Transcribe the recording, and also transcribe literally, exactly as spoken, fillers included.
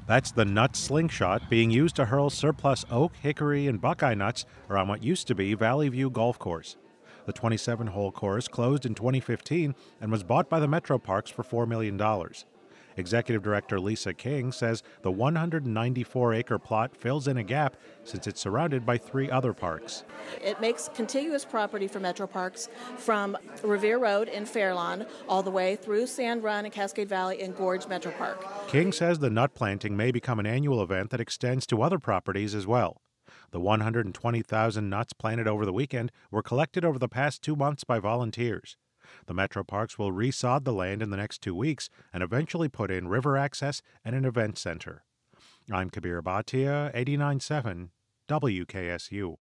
That's the nut slingshot being used to hurl surplus oak, hickory, and buckeye nuts around what used to be Valley View Golf Course. The twenty-seven hole course closed in twenty fifteen and was bought by the Metro Parks for four million dollars. Executive Director Lisa King says the one hundred ninety-four acre plot fills in a gap since it's surrounded by three other parks. It makes contiguous property for Metro Parks from Revere Road in Fairlawn all the way through Sand Run and Cascade Valley and Gorge Metro Park. King says the nut planting may become an annual event that extends to other properties as well. The one hundred twenty thousand nuts planted over the weekend were collected over the past two months by volunteers. The Metro Parks will resod the land in the next two weeks and eventually put in river access and an event center. I'm Kabir Bhatia, eighty-nine point seven W K S U.